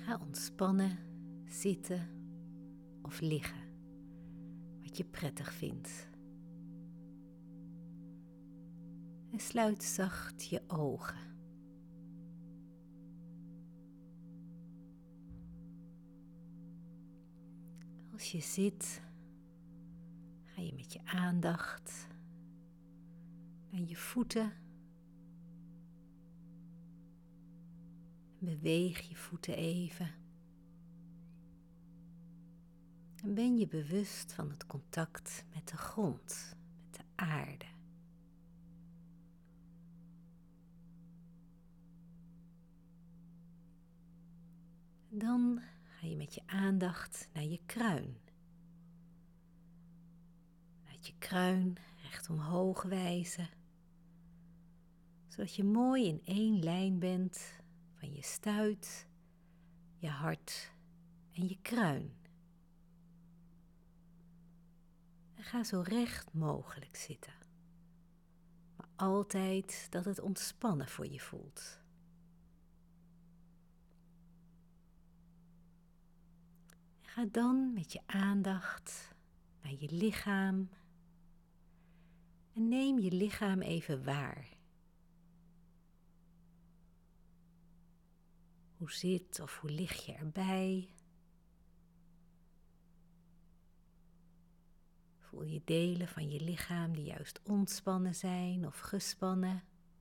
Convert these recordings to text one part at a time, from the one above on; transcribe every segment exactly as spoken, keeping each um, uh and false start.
Ga ontspannen, zitten of liggen, wat je prettig vindt. En sluit zacht je ogen. Als je zit, ga je met je aandacht naar je voeten. Beweeg je voeten even. En ben je bewust van het contact met de grond, met de aarde. En dan ga je met je aandacht naar je kruin. Laat je kruin recht omhoog wijzen, zodat je mooi in één lijn bent van je stuit, je hart en je kruin. En ga zo recht mogelijk zitten, maar altijd dat het ontspannen voor je voelt. En ga dan met je aandacht naar je lichaam en neem je lichaam even waar. Hoe zit of hoe lig je erbij? Voel je delen van je lichaam die juist ontspannen zijn of gespannen?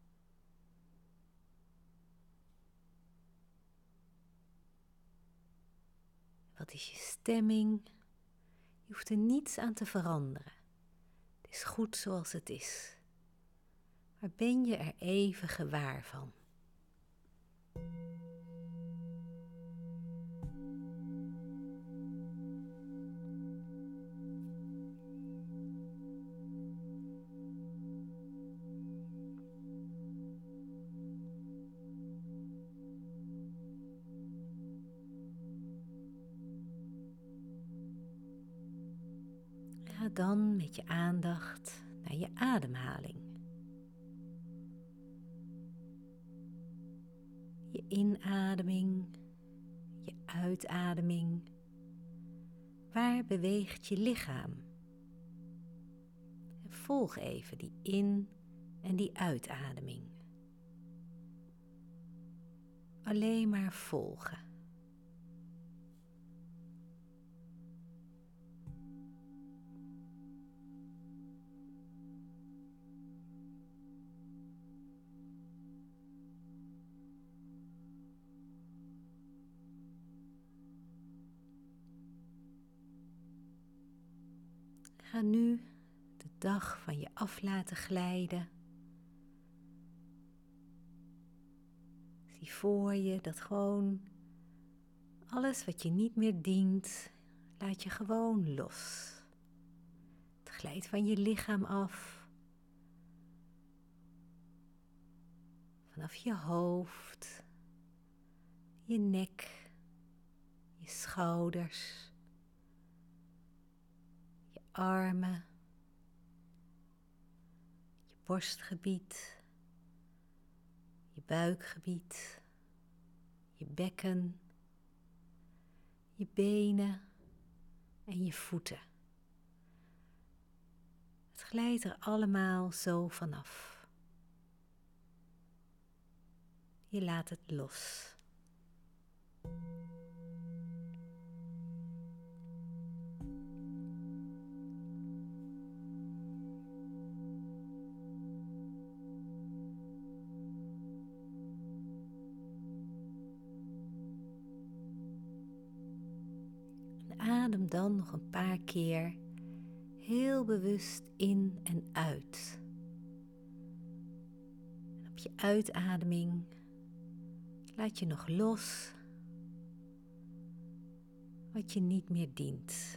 Wat is je stemming? Je hoeft er niets aan te veranderen. Het is goed zoals het is. Maar ben je er even gewaar van? Ga dan met je aandacht naar je ademhaling. Je inademing, je uitademing. Waar beweegt je lichaam? En volg even die in- en die uitademing. Alleen maar volgen. Ga nu de dag van je af laten glijden. Zie voor je dat gewoon alles wat je niet meer dient, laat je gewoon los. Het glijdt van je lichaam af. Vanaf je hoofd, je nek, je schouders, je armen, je borstgebied, je buikgebied, je bekken, je benen en je voeten. Het glijdt er allemaal zo vanaf. Je laat het los. En adem dan nog een paar keer heel bewust in en uit. En op je uitademing laat je nog los wat je niet meer dient.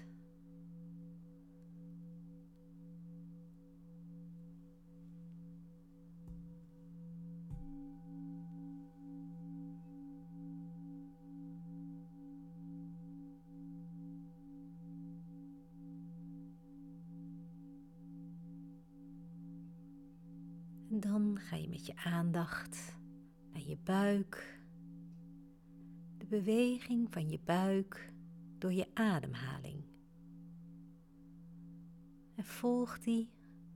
En dan ga je met je aandacht naar je buik, de de beweging van je buik door je ademhaling. En volg die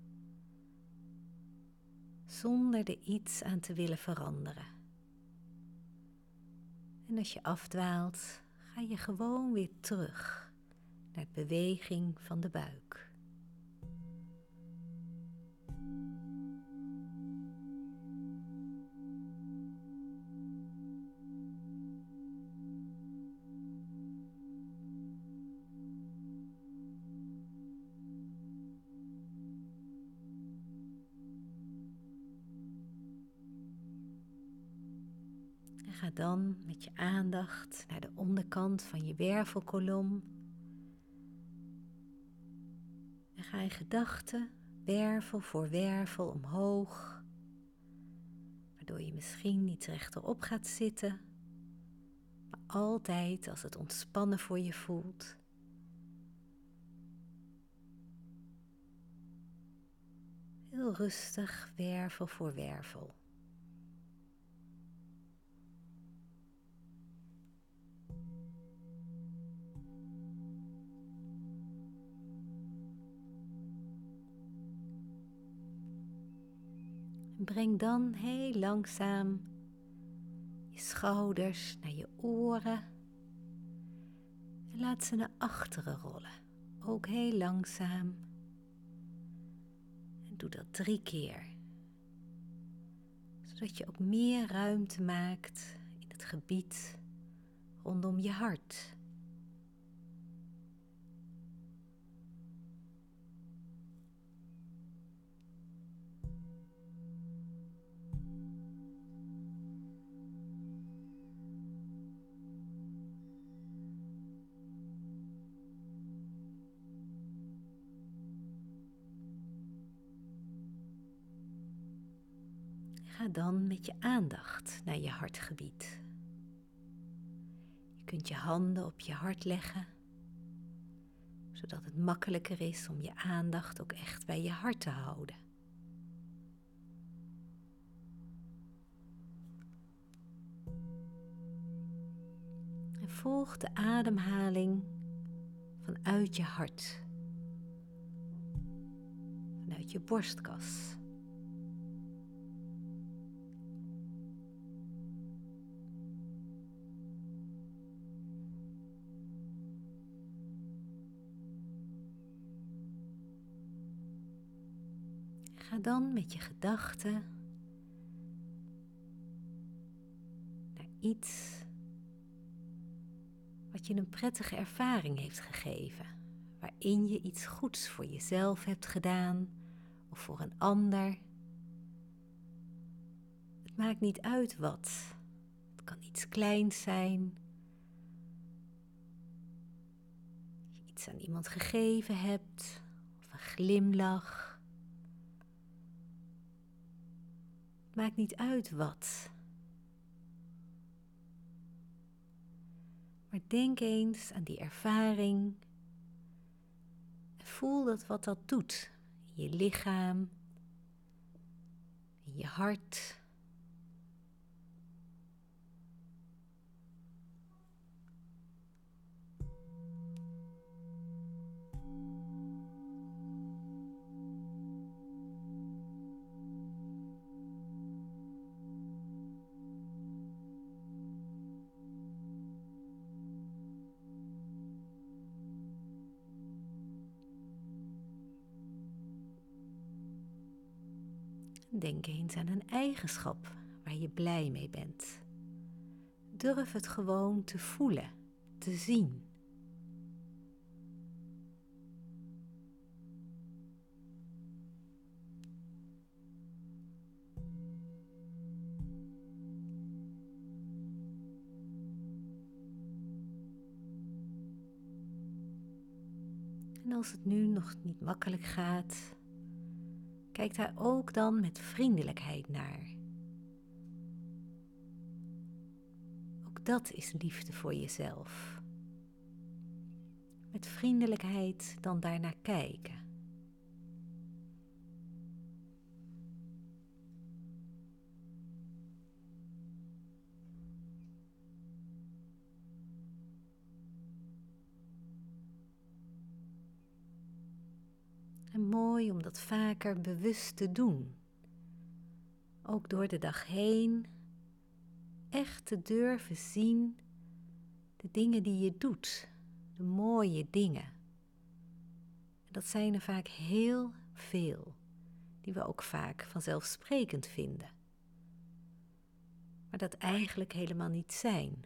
zonder er iets aan te willen veranderen. En als je afdwaalt, ga je gewoon weer terug naar de beweging van de buik. En ga dan met je aandacht naar de onderkant van je wervelkolom. En ga in gedachten wervel voor wervel omhoog, waardoor je misschien niet rechterop gaat zitten, maar altijd als het ontspannen voor je voelt. Heel rustig, wervel voor wervel. Breng dan heel langzaam je schouders naar je oren en laat ze naar achteren rollen, ook heel langzaam. En doe dat drie keer, zodat je ook meer ruimte maakt in het gebied rondom je hart. Ga dan met je aandacht naar je hartgebied. Je kunt je handen op je hart leggen, zodat het makkelijker is om je aandacht ook echt bij je hart te houden. En volg de ademhaling vanuit je hart, vanuit je borstkas. Ga dan met je gedachten naar iets wat je een prettige ervaring heeft gegeven, waarin je iets goeds voor jezelf hebt gedaan of voor een ander. Het maakt niet uit wat. Het kan iets kleins zijn. Als je iets aan iemand gegeven hebt, of een glimlach. Het maakt niet uit wat. Maar denk eens aan die ervaring en voel dat wat dat doet in je lichaam, in je hart. Denk eens aan een eigenschap waar je blij mee bent. Durf het gewoon te voelen, te zien. En als het nu nog niet makkelijk gaat, kijk daar ook dan met vriendelijkheid naar. Ook dat is liefde voor jezelf. Met vriendelijkheid dan daarnaar kijken. mooi om dat vaker bewust te doen. Ook door de dag heen echt te durven zien de dingen die je doet, de mooie dingen. En dat zijn er vaak heel veel, die we ook vaak vanzelfsprekend vinden. Maar dat eigenlijk helemaal niet zijn.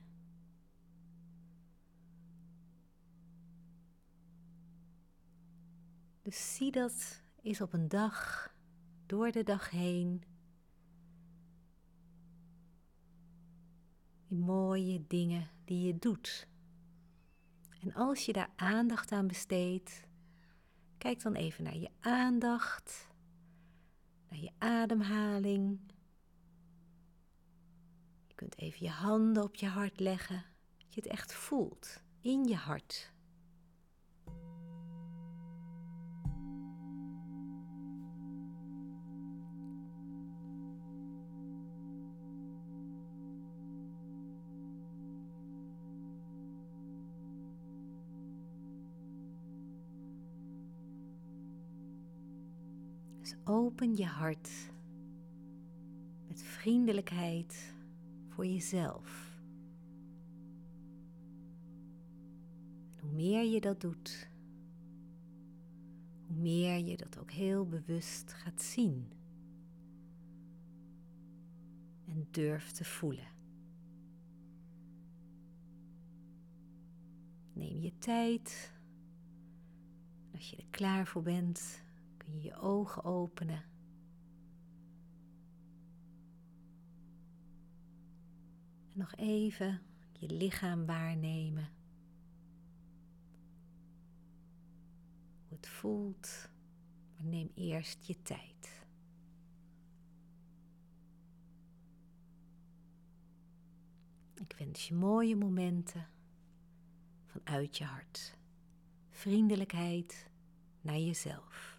Dus zie dat eens op een dag, door de dag heen, die mooie dingen die je doet. En als je daar aandacht aan besteedt, kijk dan even naar je aandacht, naar je ademhaling. Je kunt even je handen op je hart leggen, dat je het echt voelt in je hart. Dus open je hart met vriendelijkheid voor jezelf. En hoe meer je dat doet, hoe meer je dat ook heel bewust gaat zien en durft te voelen. Neem je tijd. Als je er klaar voor bent, kun je je ogen openen. En nog even je lichaam waarnemen. Hoe het voelt, maar neem eerst je tijd. Ik wens je mooie momenten vanuit je hart. Vriendelijkheid naar jezelf.